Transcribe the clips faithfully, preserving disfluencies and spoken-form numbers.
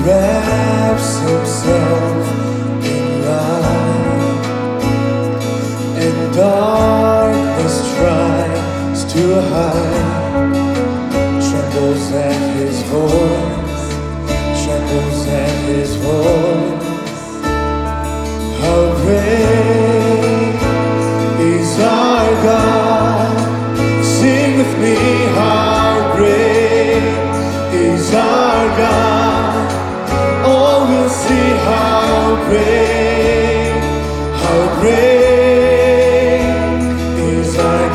wraps himself in light, and darkness tries to hide, trembles at his voice, trembles at his voice. How great is our God? Sing with me, how great is our God? Oh, we'll see how great, how great is our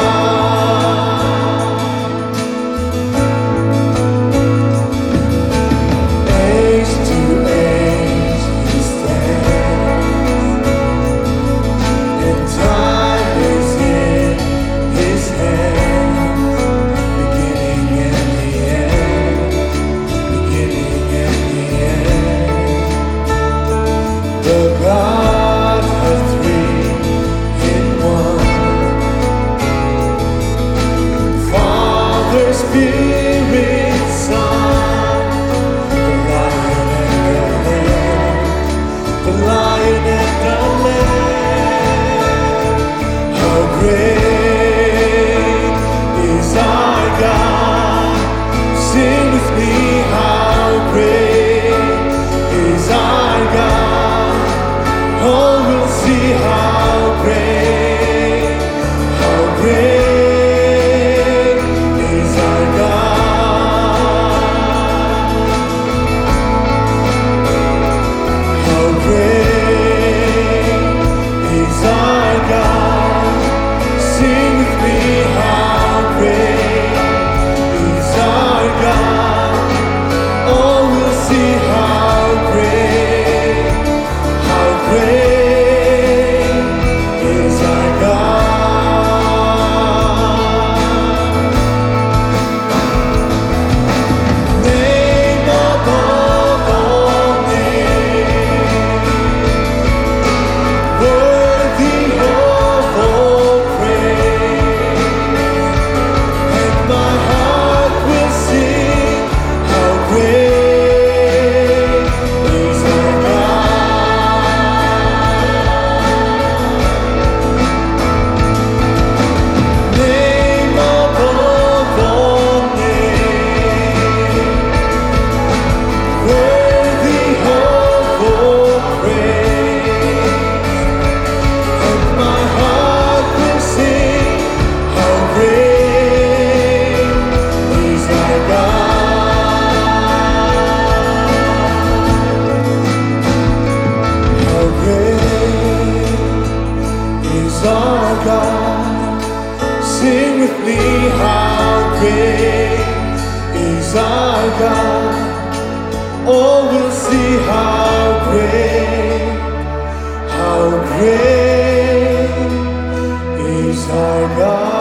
God. Age to age he stands, and time is in his hands, beginning and the end, beginning and the end. The Godhead three in one, Father, Spirit, Son, the Lion and the Lamb, the Lion and the Lamb. How great is our God? Sing with me, how great is our God? Oh, we'll see how great, how great is our God. How great is our God? Sing with me, how great is our God? Oh, we'll see how great, how great is our God. Name above all names, worthy of all praise, and my heart will sing how great is our God. Name above all names, worthy of all praise, and my heart will sing how great is our God. How great is our God? Sing with me, how great is our God? Oh, we'll see how great, how great is our God.